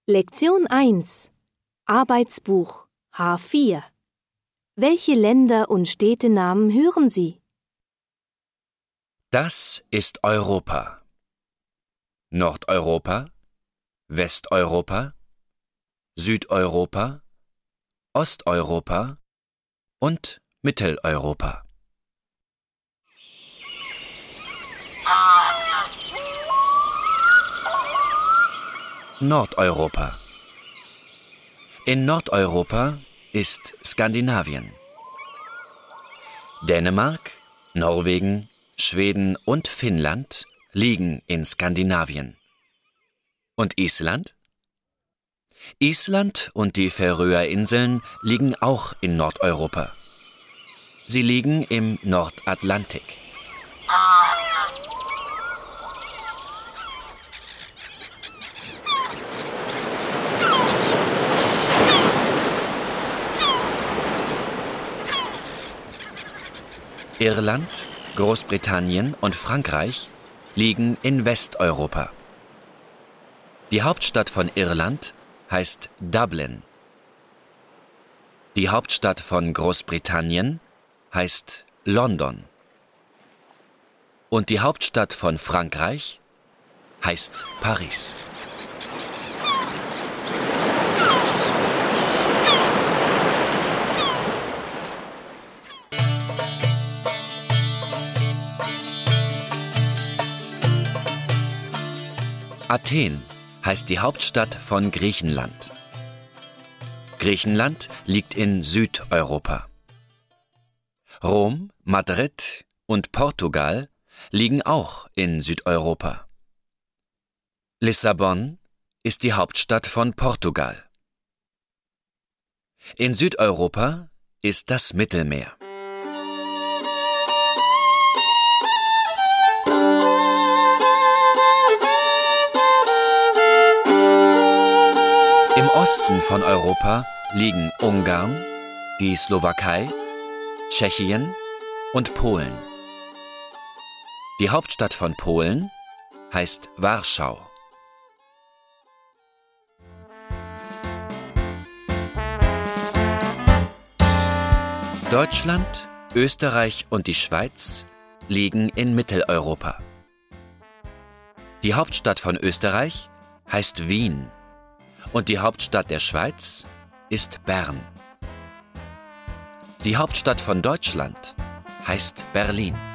Lektion 1 Arbeitsbuch H4 Welche Länder und Städtenamen hören Sie? Das ist Europa. Nordeuropa, Westeuropa, Südeuropa, Osteuropa und Mitteleuropa. Nordeuropa. In Nordeuropa ist Skandinavien. Dänemark, Norwegen, Schweden und Finnland liegen in Skandinavien. Und Island? Island und die Färöerinseln liegen auch in Nordeuropa. Sie liegen im Nordatlantik. Irland, Großbritannien und Frankreich liegen in Westeuropa. Die Hauptstadt von Irland heißt Dublin. Die Hauptstadt von Großbritannien heißt London. Und die Hauptstadt von Frankreich heißt Paris. Athen heißt die Hauptstadt von Griechenland. Griechenland liegt in Südeuropa. Rom, Madrid und Portugal liegen auch in Südeuropa. Lissabon ist die Hauptstadt von Portugal. In Südeuropa ist das Mittelmeer. Im Osten von Europa liegen Ungarn, die Slowakei, Tschechien und Polen. Die Hauptstadt von Polen heißt Warschau. Deutschland, Österreich und die Schweiz liegen in Mitteleuropa. Die Hauptstadt von Österreich heißt Wien. Und die Hauptstadt der Schweiz ist Bern. Die Hauptstadt von Deutschland heißt Berlin.